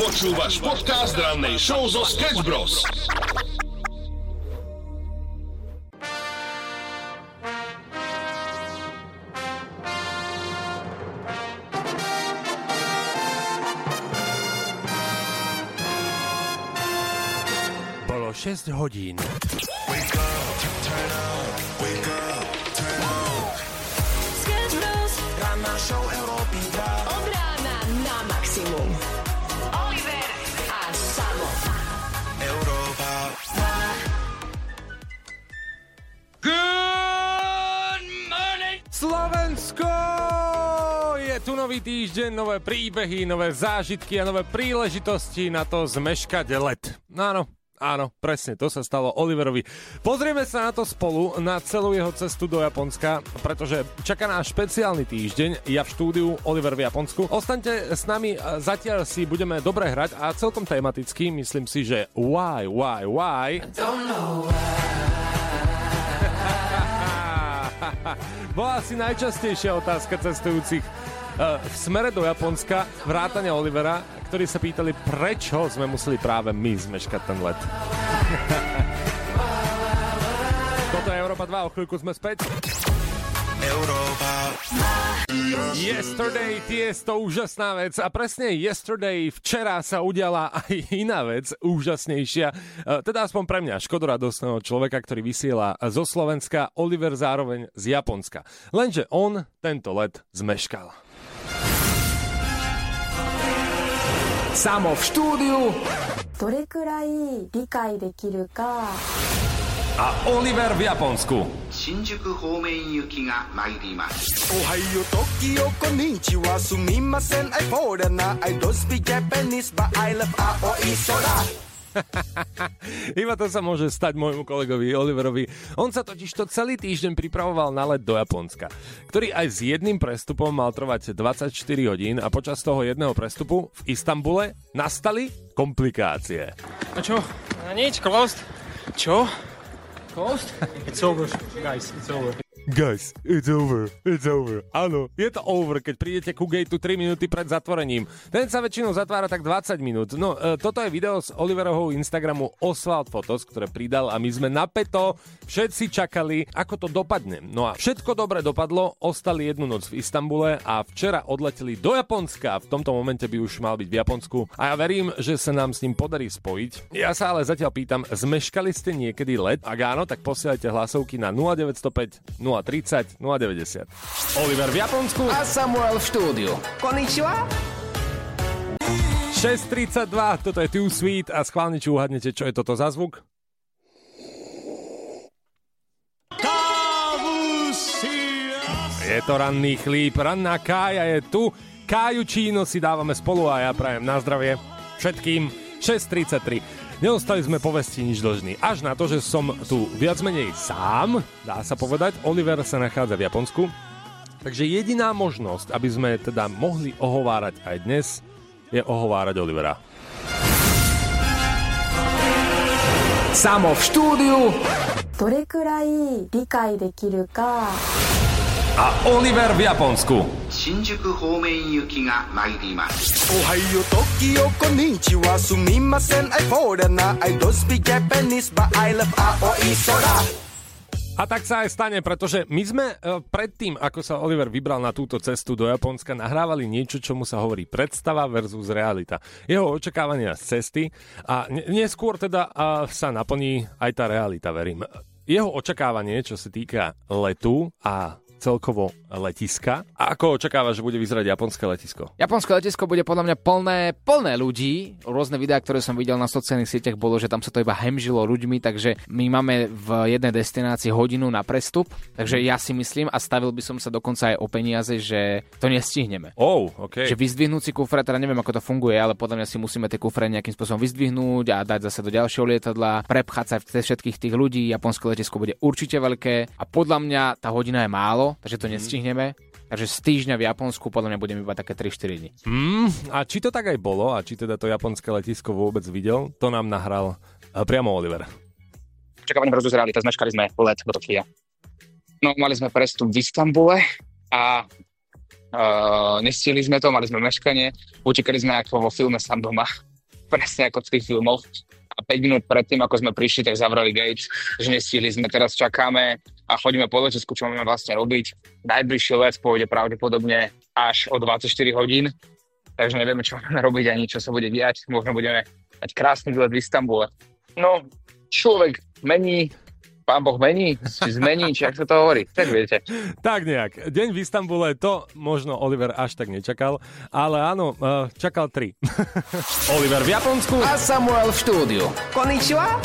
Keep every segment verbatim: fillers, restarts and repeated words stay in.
Počúvaš podcast rannej show zo Sketch Bros. Bolo šesť hodín. Sketch Bros. Ranná show Európy dva. Od rána na maximum. Oliver a Samo. Európa. Good morning! Slovensko! Je tu nový týždeň, nové príbehy, nové zážitky a nové príležitosti na to zmeškať let. Áno. Áno, presne, to sa stalo Oliverovi. Pozrieme sa na to spolu, na celú jeho cestu do Japonska, pretože čaká náš špeciálny týždeň, ja v štúdiu, Oliver v Japonsku. Ostaňte s nami, zatiaľ si budeme dobre hrať a celkom tematicky, myslím si, že why, why, why? Bola asi najčastejšia otázka cestujúcich v smere do Japonska, vrátane Olivera, ktorí sa pýtali, prečo sme museli práve my zmeškať ten let. Toto je Európa dva, o chvíľku sme späť. Európa. Yesterday, Tiesto, úžasná vec. A presne yesterday, včera sa udiala aj iná vec, úžasnejšia. Teda aspoň pre mňa, škodoradostného človeka, ktorý vysiela zo Slovenska, Oliver zároveň z Japonska. Lenže on tento let zmeškal. Samo v štúdiu. どれくらい理解できるか A Oliver v Japonsku. 新宿方面行きが参ります。 おはよう、Tokyo, konnichiwa, sumimasen, I foreigner, I don't speak Japanese, but I love Aoi Sora. Iba to sa môže stať môjmu kolegovi Oliverovi. On sa totižto celý týždeň pripravoval na let do Japonska, ktorý aj s jedným prestupom mal trvať dvadsaťštyri hodín a počas toho jedného prestupu v Istanbule nastali komplikácie. A čo? A nič, closed. Čo? Closed? It's over, guys, it's over. Guys, it's over, it's over. Áno, je to over, keď prídete ku gateu tri minúty pred zatvorením. Ten sa väčšinou zatvára tak dvadsať minút. No, e, toto je video z Oliverovho Instagramu Oswald Photos, ktoré pridal a my sme napäto všetci čakali, ako to dopadne. No a všetko dobre dopadlo, ostali jednu noc v Istanbule a včera odleteli do Japonska. V tomto momente by už mal byť v Japonsku a ja verím, že sa nám s ním podarí spojiť. Ja sa ale zatiaľ pýtam, zmeškali ste niekedy let? Ak áno, tak posielajte hlasovky na nula deväť nula päť nula tridsať nula deväťdesiat. Oliver v Japonsku A Samuel v štúdiu. Konnichiwa. šesť tridsaťdva, toto je Too Sweet a schválne, či uhadnete, čo je toto za zvuk? Je to ranný chlíp, ranná kája je tu. Káju číno si dávame spolu a ja prajem na zdravie všetkým. šesť tridsaťtri. Neostali sme povesti nič dlžní. Až na to, že som tu viac menej sám, dá sa povedať. Oliver sa nachádza v Japonsku. Takže jediná možnosť, aby sme teda mohli ohovárať aj dnes, je ohovárať Olivera. Samo v štúdiu. どれくらい理解できるか A Oliver v Japonsku. 新宿方面行きが参ります。 おはよう、Tokyo, konnichiwa, sumimasen, I foreigner, I don't speak Japanese, but I love Aoi Sora. A tak sa aj stane, pretože my sme e, predtým, ako sa Oliver vybral na túto cestu do Japonska, nahrávali niečo, čomu sa hovorí predstava versus realita. Jeho očakávania z cesty a n- neskôr teda a, sa naplní aj tá realita, verím. Jeho očakávanie, čo sa týka letu a celkovo letiska. A ako očakávaš, že bude vyzerať japonské letisko? Japonské letisko bude podľa mňa plné, plné ľudí. Rôzne videá, ktoré som videl na sociálnych sieťach, bolo, že tam sa to iba hemžilo ľuďmi, takže my máme v jednej destinácii hodinu na prestup, takže ja si myslím a stavil by som sa dokonca aj o peniaze, že to nestihneme. Oh, okay. Že vyzdvihnúť si kufre, teda neviem, ako to funguje, ale podľa mňa si musíme tie kufre nejakým spôsobom vyzdvihnúť a dať zase do ďalšieho lietadla, prepchať sa cez všetkých tých ľudí. Japonské letisko bude určite veľké a podľa mňa tá hodina je málo, takže to nestihneme. Takže z týždňa v Japonsku podľa mňa budeme iba také tri štyri dni. Mm, a či to tak aj bolo a či teda to japonské letisko vôbec videl, to nám nahral priamo Oliver. Očakávanie versus realita, zmeškali sme let do Tokia. No, mali sme prestup v Istanbule a uh, nestihli sme to, mali sme meškanie, utekali sme ako vo filme Sám doma. presne ako z tých filmov. A päť minút predtým, ako sme prišli, tak zavreli gate, že nestihli sme, teraz čakáme a chodíme po letisku, čo máme vlastne robiť. Najbližší let pôjde pravdepodobne až o dvadsaťštyri hodín, takže nevieme, čo máme robiť ani čo sa bude diať. Možno budeme mať krásny výlet v Istanbule. No, človek mení, pán Boh mení, či zmení, či ak sa to hovorí, tak viete. Tak nejak. Deň v Istanbule, to možno Oliver až tak nečakal, ale áno, čakal tri. Oliver v Japonsku A Samuel v štúdiu. Konnichiwa.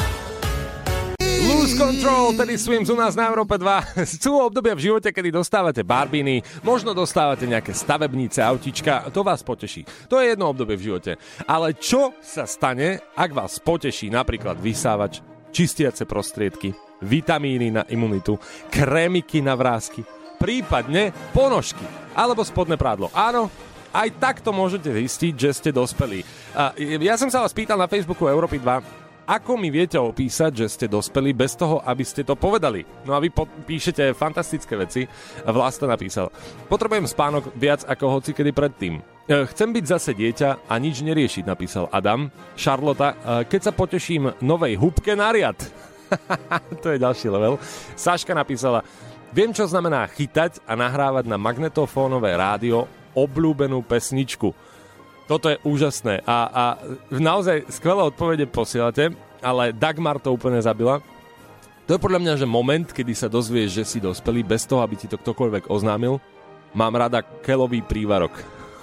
Lose Control, tedy Swims u nás na Európe dva. Sú obdobia v živote, kedy dostávate barbiny, možno dostávate nejaké stavebnice, autička, to vás poteší. To je jedno obdobie v živote. Ale čo sa stane, ak vás poteší napríklad vysávač, čistiace prostriedky, vitamíny na imunitu, krémiky na vrásky, prípadne ponožky alebo spodné prádlo? Áno, aj takto môžete zistiť, že ste dospelí. Ja som sa vás pýtal na Facebooku Európy dva, ako mi viete opísať, že ste dospelí bez toho, aby ste to povedali? No a vy po- píšete fantastické veci. Vlasta napísal: potrebujem spánok viac ako hocikedy predtým. Chcem byť zase dieťa a nič neriešiť, napísal Adam. Charlotta: keď sa poteším novej húbke na riad. To je ďalší level. Saška napísala: viem, čo znamená chytať a nahrávať na magnetofónové rádio obľúbenú pesničku. Toto je úžasné a, a naozaj skvelé odpovede posielate, ale Dagmar to úplne zabila. To je podľa mňa, že moment, kedy sa dozvieš, že si dospelý bez toho, aby ti to ktokoľvek oznámil. Mám rada keľový prívarok.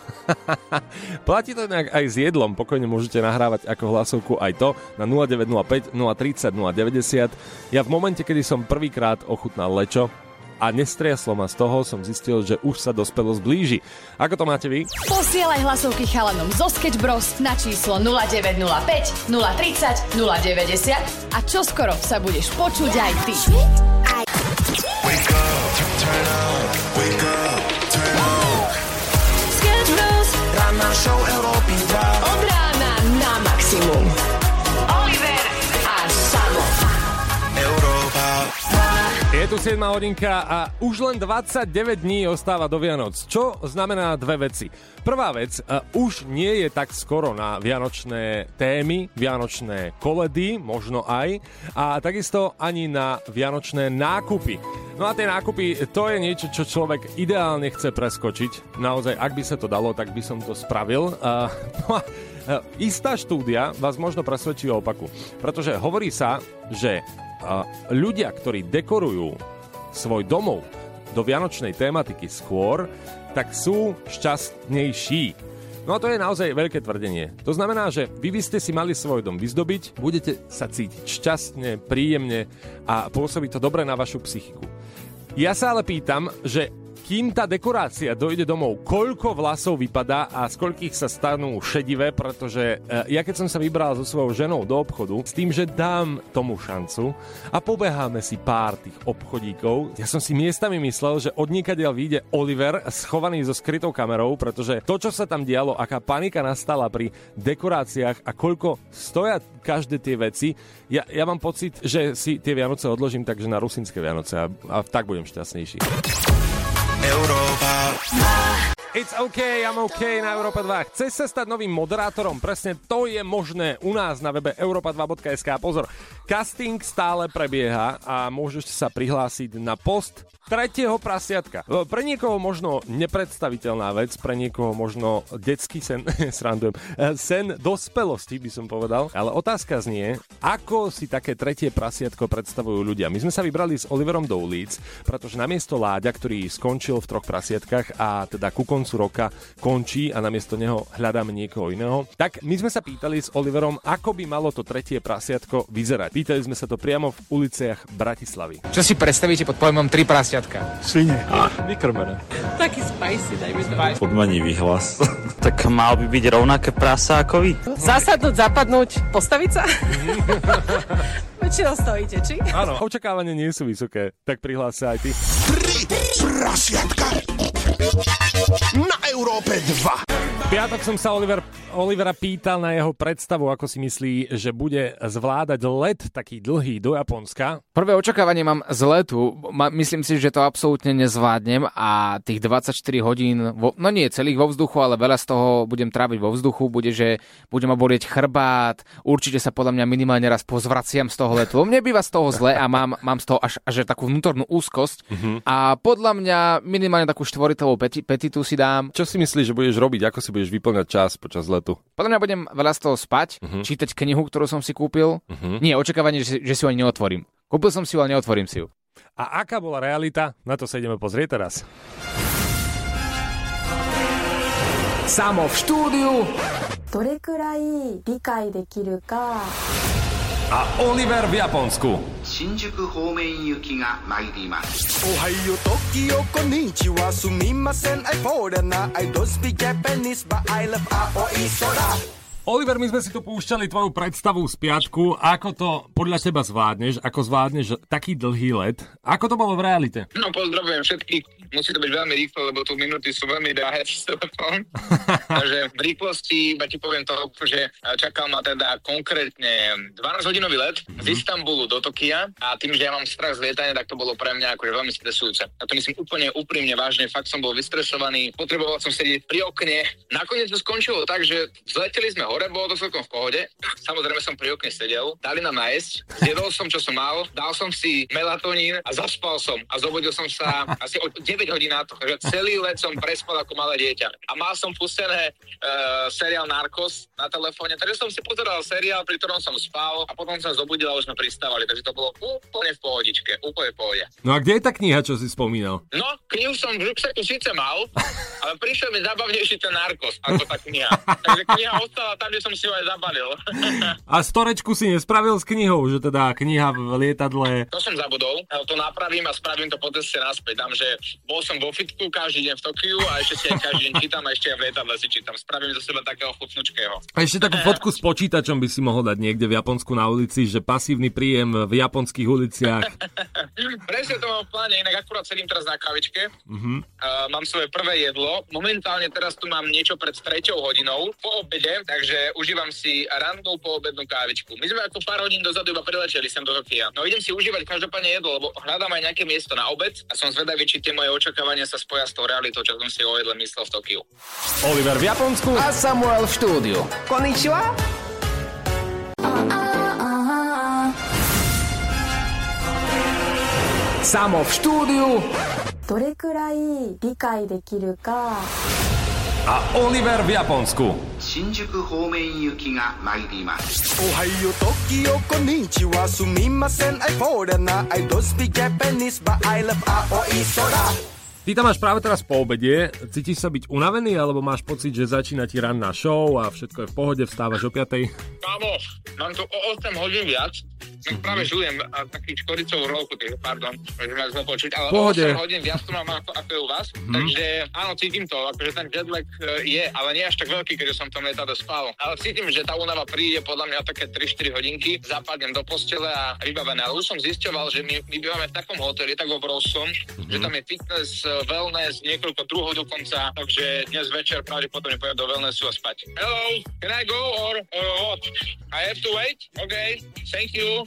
Platí to nejak aj s jedlom, pokojne môžete nahrávať ako hlasovku aj to na nula deväť nula päť, nula tri nula, nula deväťdesiat. Ja v momente, kedy som prvýkrát ochutnal lečo a nestriaslo ma z toho, som zistil, že už sa dospelosť blíži. Ako to máte vy? Posielaj hlasovky chalanom zo Sketch Bros na číslo nula deväť nula päť, nula tri nula, nula deväťdesiat a čoskoro sa budeš počuť aj ty. Wake up, turn up, wake up, turn up. Sketch Bros. Ranná show Európy dva. Od rána na maximum. Oliver a Samo. Európa. Je tu siedma hodinka a už len dvadsaťdeväť dní ostáva do Vianoc, čo znamená dve veci. Prvá vec, uh, už nie je tak skoro na vianočné témy, vianočné koledy, možno aj, a takisto ani na vianočné nákupy. No a tie nákupy, to je niečo, čo človek ideálne chce preskočiť. Naozaj, ak by sa to dalo, tak by som to spravil. Uh, no a uh, istá štúdia vás možno presvedčí o opaku, pretože hovorí sa, že a ľudia, ktorí dekorujú svoj domov do vianočnej tematiky skôr, tak sú šťastnejší. No a to je naozaj veľké tvrdenie. To znamená, že vy by ste si mali svoj dom vyzdobiť, budete sa cítiť šťastne, príjemne a pôsobí to dobre na vašu psychiku. Ja sa ale pýtam, že kým tá dekorácia dojde domov, koľko vlasov vypadá a z koľkých sa stanú šedivé, pretože ja keď som sa vybral so svojou ženou do obchodu s tým, že dám tomu šancu a pobeháme si pár tých obchodíkov, ja som si miestami myslel, že odniekadiaľ vyjde Oliver schovaný so skrytou kamerou, pretože to, čo sa tam dialo, aká panika nastala pri dekoráciách a koľko stoja každé tie veci, ja, ja mám pocit, že si tie Vianoce odložím takže na rusínske Vianoce a, a tak budem šťastnejší. Európa. It's OK, I'm OK na Európa dva. Chceš sa stať novým moderátorom? Presne to je možné u nás na webe europa dva bodka es ká. Pozor, casting stále prebieha a môžeš sa prihlásiť na post tretieho prasiatka. Pre niekoho možno nepredstaviteľná vec, pre niekoho možno detský sen, srandujem, sen dospelosti by som povedal, ale otázka znie, ako si také tretie prasiatko predstavujú ľudia. My sme sa vybrali s Oliverom do ulic, pretože namiesto Láďa, ktorý skončil v troch prasiatkách a teda ku koncu roka končí a namiesto neho hľadáme niekoho iného, tak my sme sa pýtali s Oliverom, ako by malo to tretie prasiatko vyzerať. Pýtali sme sa to priamo v uliciach Bratislavy. Čo si predstavíte pod pojmom tri prasiatka? Svine. Vykrmené. Taký spicy, dajme to. Podmanivý hlas. Tak mal by byť rovnaké prasa ako vy. Zasadnúť, zapadnúť, postaviť sa? Väčšinou stojíte, či? Áno, očakávania nie sú vysoké, tak prihlás sa aj ty. Tri prasiatka na Európe dva. V piatok som sa Oliver, Olivera pýtal na jeho predstavu, ako si myslí, že bude zvládať let taký dlhý do Japonska. Prvé očakávanie mám z letu. Ma, myslím si, že to absolútne nezvládnem a tých dvadsaťštyri hodín, vo, no nie celých vo vzduchu, ale veľa z toho budem tráviť vo vzduchu. Bude, že budem ma bolieť chrbát, určite sa podľa mňa minimálne raz pozvraciam z toho letu. Mne býva z toho zle a mám, mám z toho až, až takú vnútornú úzkosť. Mm-hmm. A podľa mňa minimálne takú štvoriteľovú peti, petitu si dám. Čo si myslíš, že budeš robiť? Ako si budeš vyplňať čas počas letu? Podľa mňa budem veľa z toho spať, uh-huh. čítať knihu, ktorú som si kúpil. Uh-huh. Nie, očakávanie, že, že si ju ani neotvorím. Kúpil som si ju, ale neotvorím si ju. A aká bola realita? Na to sa ideme pozrieť teraz. Samo v štúdiu. どれくらい理解できるか A Oliver v Japonsku. 新宿方面行きが参ります。 おはよう、Tokyo, konnichiwa, sumimasen, I foreigner, I don't speak Japanese, but I love Aoi Sora. Oliver, my sme si tu púšťali tvoju predstavu z piatku. Ako to podľa teba zvládneš? Ako zvládneš taký dlhý let? Ako to bolo v realite? No, pozdravujem všetkých. Musí to byť veľmi rýchlo, lebo tu minúty sú veľmi drahé s telefón. Takže v rýchlosti, iba ti poviem to, že čakal ma teda konkrétne dvanásťhodinový let z Istanbulu do Tokia a tým, že ja mám strach z lietania, tak to bolo pre mňa akože veľmi stresujúce. A to myslím úplne úprimne vážne, fakt som bol vystresovaný, potreboval som sedieť pri okne. Nakoniec to skončilo tak, že zleteli sme hore, bolo to celkom v pohode. Samozrejme som pri okne sedel, dali nám nájsť, zjedol som, čo som mal, dal som si melatonín a zaspal som a zobudil som sa asi o deväť hodín na to, že celý let som prespal ako malé dieťa. A mal som pustené uh, seriál Narcos na telefóne, takže som si pozeral seriál, pri ktorom som spal a potom sa zobudil a už sme pristávali, takže to bolo úplne v pohodičke, úplne v pohode. No a kde je tá kniha, čo si spomínal? No, knihu som v ruksaku síce mal, ale prišiel mi zábavnejší ten Narcos ako tá kniha. Takže kniha ostala tam, kde som si ho aj zabalil. A storečku si nespravil s knihou, že teda kniha v lietadle? To som zabudol, to napravím a spravím to po ceste naspäť. Dám, že bol som vo fitku každý deň v Tokiu a ešte si aj každý deň čítam a ešte aj v lietadle si čítam. Spravím zo seba takého chutnučkého. A ešte takú fotku s počítačom by si mohol dať niekde v Japonsku na ulici, že pasívny príjem v japonských uliciach. Presne to mám v pláne, inak akurát sedím teraz na kavičke. Uh-huh. Uh, mám svoje prvé jedlo. Momentálne teraz tu mám niečo pred treťou hodinou po obede, takže užívam si rannú poobednú kávičku. My sme ako pár hodín dozadu iba prileteli sem do Tokia. No idem si užívať každopádne jedlo, lebo hľadám aj nejaké miesto na obed a som zvedavý, či tie moje očakávania sa spoja s tou realitou, čo som si o jedle myslel v Tokiu. Oliver v Japonsku a Samuel v štúdiu. Konnichiwa. Samo v štúdiu. どれくらい理解できるか A Oliver v Japonsku. 新宿方面行きが参ります。 おはよう、Tokyo, konnichiwa, sumimasen, I foreigner, I don't speak Japanese, but I love Aoi Sora. Ty tam máš práve teraz po obede, cítiš sa byť unavený, alebo máš pocit, že začína ti ranná show a všetko je v pohode, vstávaš o piatej? Kámo, mám tu o osem hodín viac, no práve žujem taký škoricovú rolku, pardon, že ma zle počuť, ale o osem hodín viac tu mám ako, ako je u vás, mm. takže áno, cítim to, akože ten jetlag je, ale nie až tak veľký, keďže som tam letade spal, ale cítim, že tá únava príde podľa mňa také tri štyri hodinky, zapadnem do postele a vybavené, ale už som zisťoval, že my, my bývame v takom hoteli, tak obrovskom, mm. že tam je fitness, wellness, niekoľko druhov dokonca, takže dnes večer pravdepodobne pôjdem do wellnessu a spať. Hello, can I go or, or what? I have to wait? Okay, thank you.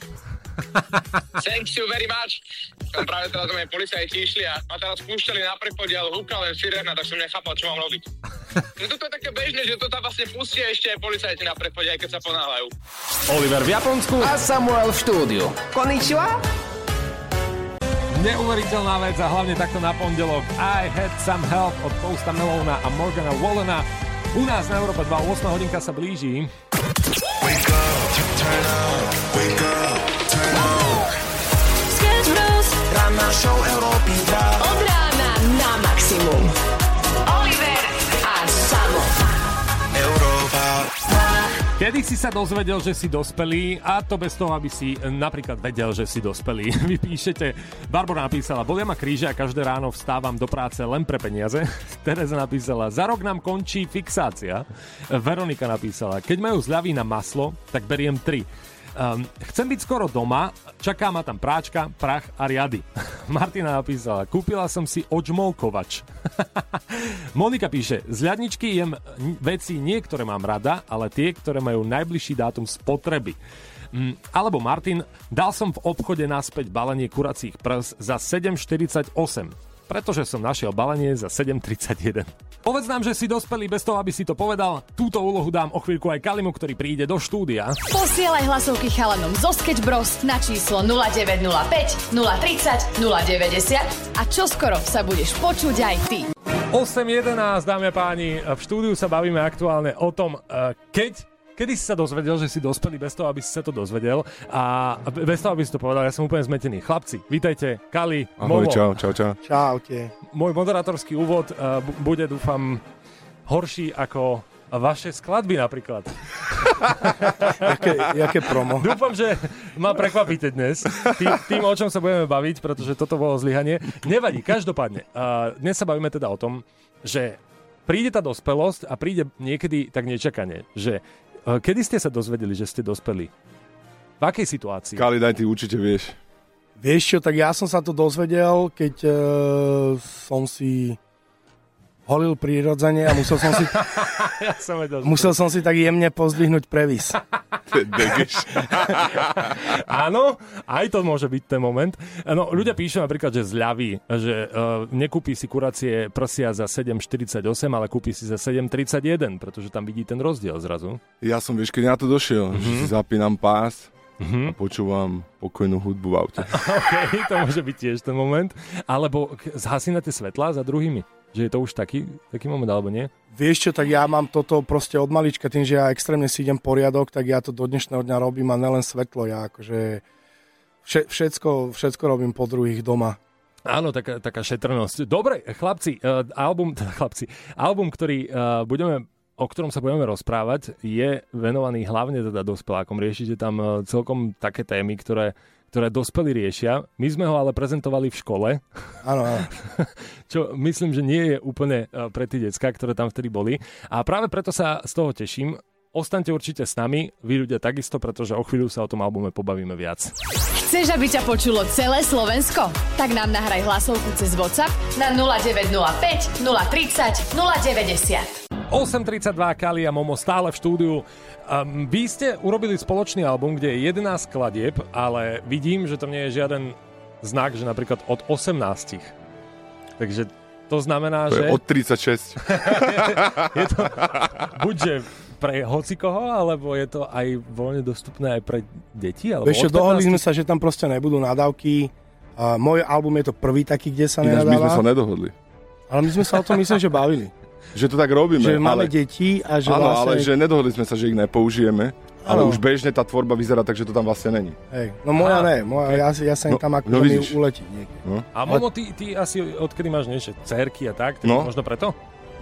Thank you very much. Tam práve teraz do mňa policajti išli a ma teraz púšťali na prepode, ale húkal len sirena, tak som nechápal, čo mám robiť. No toto je také bežné, že to tam vlastne pustia ešte aj policajti na prepode, aj keď sa ponáhľajú. Oliver v Japonsku a Samuel v štúdiu. Konnichiwa. Neuveriteľná vec a hlavne takto na pondelok I Had Some Help od Posta Malona a Morgana Wallena. U nás na Európe dva, ôsma hodinka sa blíži. Wake up, turn on, wake up, turn on. Sketch Bros. Ranná show Európy dva. Od rána na maximum. Oliver a Samo. Európa. Kedy si sa dozvedel, že si dospelý, a to bez toho, aby si napríklad vedel, že si dospelý. Vy píšete, Barbara napísala, bolia ma kríže a každé ráno vstávam do práce len pre peniaze. Tereza napísala, za rok nám končí fixácia. Veronika napísala, keď majú zľavy na maslo, tak beriem tri. Um, chcem byť skoro doma, čaká ma tam práčka, prach a riady. Martina napísala, kúpila som si odžmolkovač. Monika píše, z ľadničky jem veci nie, ktoré mám rada, ale tie, ktoré majú najbližší dátum spotreby. Mm, alebo Martin, dal som v obchode naspäť balenie kuracích prs za sedem štyridsaťosem, pretože som našiel balenie za sedem tridsaťjeden. Povedz nám, že si dospelý bez toho, aby si to povedal. Túto úlohu dám o chvíľku aj Kalimu, ktorý príde do štúdia. Posielaj hlasovky chalanom zo Sketch Bros na číslo nula deväť nula päť, nula tridsať, nula deväťdesiat a čoskoro sa budeš počuť aj ty. osem jedenásť, dámy a páni, v štúdiu sa bavíme aktuálne o tom, keď Kedy si sa dozvedel, že si dospelý bez toho, aby si sa to dozvedel a bez toho, aby si to povedal, ja som úplne zmetený. Chlapci, vítajte, Kali, Ahoj, Momo. čau, čau, čau. Čaute. Môj moderátorský úvod uh, bude, dúfam, horší ako vaše skladby napríklad. jaké, jaké promo? Dúfam, že ma prekvapíte dnes tým, tým, o čom sa budeme baviť, pretože toto bolo zlyhanie. Nevadí, každopádne. Uh, dnes sa bavíme teda o tom, že príde tá dospelosť a príde niekedy tak nečakane, že kedy ste sa dozvedeli, že ste dospeli? V akej situácii? Kali, daj, ty určite vieš. Vieš čo, tak ja som sa to dozvedel, keď uh, som si holil prirodzene a musel som si ja som vedel, musel som si tak jemne pozdvihnúť previs. Áno, aj to môže byť ten moment. No, ľudia píšu napríklad, že zľaví, že uh, nekúpi si kuracie prsia za sedem štyridsaťosem, ale kúpi si za sedem tridsaťjeden, pretože tam vidí ten rozdiel zrazu. Ja som, vieš, keď na to došiel, mm-hmm. že si zapínam pás mm-hmm. a počúvam pokojnú hudbu v aute. OK, to môže byť tiež ten moment. Alebo zhasínate svetlá za druhými. Že je to už taký, taký moment, alebo nie? Vieš čo, tak ja mám toto proste od malička, tým, že ja extrémne si idem poriadok, tak ja to do dnešného dňa robím a nelen svetlo, ja akože vše, všetko, všetko robím po druhých doma. Áno, taká, taká šetrnosť. Dobre, chlapci, uh, album, teda chlapci, album, ktorý uh, budeme, o ktorom sa budeme rozprávať, je venovaný hlavne teda dospelákom. Riešite tam uh, celkom také témy, ktoré ktoré dospelí riešia. My sme ho ale prezentovali v škole. Áno, áno. Čo myslím, že nie je úplne pre tie decká, ktoré tam vtedy boli. A práve preto sa z toho teším. Ostaňte určite s nami, vy ľudia takisto, pretože o chvíľu sa o tom albume pobavíme viac. Chceš, aby ťa počulo celé Slovensko? Tak nám nahraj hlasovku cez WhatsApp na nula deväť nula päť, nula tridsať, nula deväťdesiat. osem tridsaťdva, Kali a Momo stále v štúdiu. Um, vy ste urobili spoločný album, kde je jedenásť skladieb, ale vidím, že to nie je žiaden znak, že napríklad od osemnásť. Takže to znamená, to že... je od tridsaťšesť. je, je to buďže pre hocikoho, alebo je to aj voľne dostupné aj pre deti? Vieš čo, dohodli sme sa, že tam proste nebudú nadávky. Uh, môj album je to prvý taký, kde sa Ináč nenadáva. my sme sa nedohodli. Ale my sme sa o tom myslím, že bavili. Že to tak robíme. Že máme ale... deti a že áno, vlastne... ale že nedohodli sme sa, že ich nepoužijeme. Ale už bežne tá tvorba vyzerá tak, že to tam vlastne není. Hej, no moja a... ne, moja, ja, ja sa im no, tam ako no, mi uletí niekde. No. A Momo, ty, ty asi odkedy máš niečo, dcerky a tak, no. Možno preto?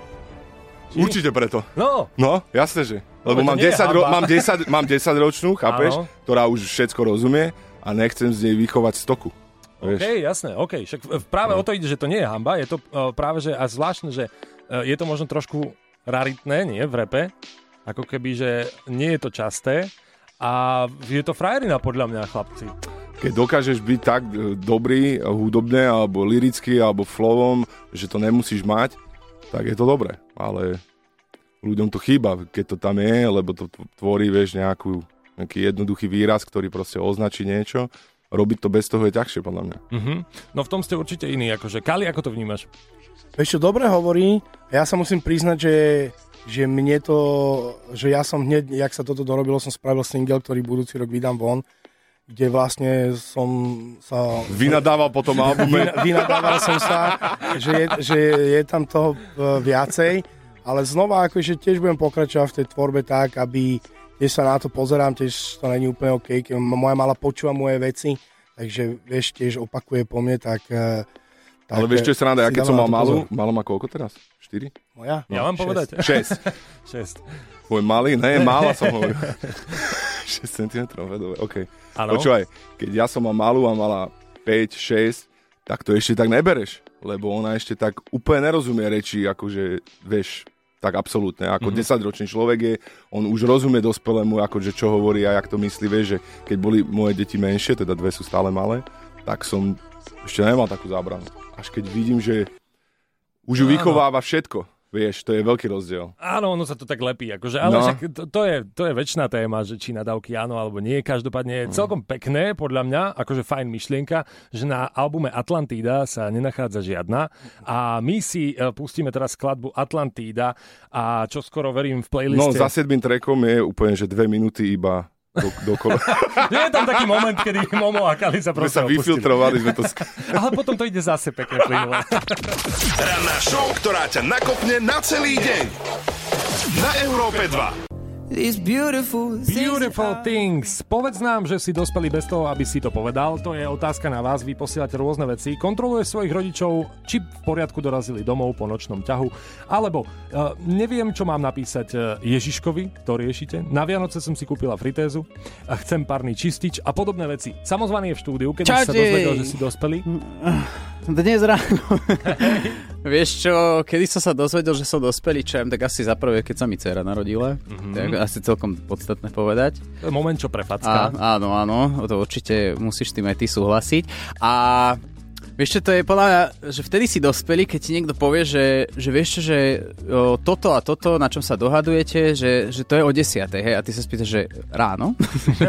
Či? Určite preto. No. No, jasne, že. Lebo no, mám, desať ro- mám, desať, mám desaťročnú, chápeš, áno. Ktorá už všetko rozumie a nechcem z nej vychovať stoku. OK, vieš? Jasné, OK. Však práve no. o to ide, že to nie je hanba, je to uh, práve, že a zvláštne, že uh, je to možno trošku raritné, nie, v rape, ako keby, že nie je to časté a je to frajerina podľa mňa, chlapci. Keď dokážeš byť tak dobrý hudobne, alebo liricky, alebo flovom, že to nemusíš mať, tak je to dobré, ale ľuďom to chýba, keď to tam je, lebo to tvorí, vieš, nejakú, nejaký jednoduchý výraz, ktorý proste označí niečo. Robiť to bez toho je ťažšie, podľa mňa. Mm-hmm. No v tom ste určite iní, akože Kali, ako to vnímaš? Vieš čo, dobre hovorí, ja sa musím priznať, že, že mne to, že ja som hneď, jak sa toto dorobilo, som spravil single, ktorý budúci rok vydám von, kde vlastne som sa... Vynadával po tom albume. Vynadával som sa, že je, že je tam toho viacej, ale znova akože tiež budem pokračovať v tej tvorbe tak, aby tiež sa na to pozerám, tiež to není úplne OK, keď moja mala počúva moje veci, takže vieš, tiež opakuje po mne, tak... tak ale vieš, čo je sranda, ja keď som mal malú, malú má koľko teraz? štyri? Moja? Ja mám povedať. šesť. šesť. Tvoj malý? Ne, mála som hovoril. šesť centimetrov, vedové, OK. Ano? Počúvaj, keď ja som mal malú a mala päť, šesť, tak to ešte tak nebereš, lebo ona ešte tak úplne nerozumie reči, akože, vieš, tak absolútne. Ako Mhm. desaťročný človek je, on už rozumie dospelému, akože čo hovorí a jak to myslí, vieš, že keď boli moje deti menšie, teda dve sú stále malé, tak som ešte nemal takú zábranu. Až keď vidím, že už ju vychováva všetko. Vieš, to je veľký rozdiel. Áno, ono sa to tak lepí, akože, ale No. však to, to, je, to je väčšiná téma, že či nadávky áno alebo nie. Každopádne je celkom pekné, podľa mňa, akože fajn myšlienka, že na albume Atlantída sa nenachádza žiadna a my si uh, pustíme teraz skladbu Atlantída a čo skoro verím v No, playliste. za siedmým trackom je úplne, že dve minúty iba do, dokolo. Nie je tam taký moment, kedy Momo a Kali sa My proste sa vyfiltrovali, sme to... Ale potom to ide zase pekne plynule. Ranná show, ktorá ťa nakopne na celý deň. Na Európe dva. These beautiful things. Beautiful things. Povedz nám, že si dospelý bez toho, aby si to povedal. To je otázka na vás. Vy posielate rôzne veci. Kontroluješ svojich rodičov, či v poriadku dorazili domov po nočnom ťahu. Alebo uh, neviem, čo mám napísať uh, Ježiškovi, to riešite. Na Vianoce som si kúpila fritézu. A chcem párny čistič a podobné veci. Samozvaný je v štúdiu, keď si sa dozvedel, že si dospelý. Dnes ráno. Vieš čo, kedy som sa dozvedel, že som dospelý, čo tak asi za prvé, keď sa mi dcera narodila. Mm-hmm. Tak asi celkom podstatné povedať. To je moment, čo prefacká. A, áno, áno, to určite musíš s tým aj ty súhlasiť. A vieš čo, to je podľa mňa, že vtedy si dospelý, keď ti niekto povie, že, že vieš čo, že o, toto a toto, na čom sa dohadujete, že, že to je o desiatej, hej, a ty sa spýtaš, že ráno?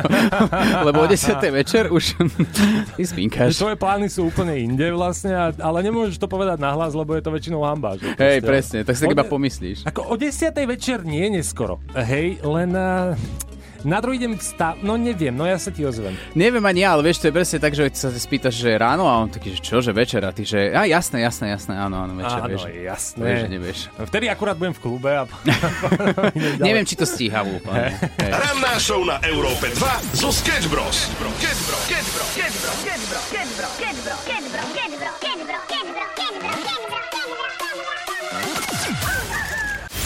Lebo o desiatej večer už ty spínkaš. Tvoje plány sú úplne inde vlastne, ale nemôžeš to povedať nahlas, lebo je to väčšinou hanba. Že Hej, proste, presne, tak si tak o iba de- pomyslíš. Ako o desiatej večer nie je neskoro. Hej, len... Uh... Na druhý deň vstá... No neviem, no ja sa ti ozvem. Neviem ani ja, ale vieš, to je presne tak, že sa te spýtaš, že ráno a on taký, že čo, že večer a ty, že a jasné, jasné, jasné, áno, áno, večer, Áno, vieš. jasné. Vieš, že nevieš. Vtedy akurát budem v klube a... Neviem, či to stíha úplne. Ranná show na Európe dva zo Sketch Bros. Sketch Bros. Sketch Bros. Sketch Bros. Sketch Bros. Sketch Bros. Sketch Bros. Sketch Bros. Sketch Bros. Sketch Bros. Sketch Bros.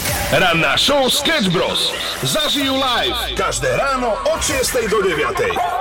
Ranná show Sketch Bros. Zažijú live každé ráno od šiestej do deviatej.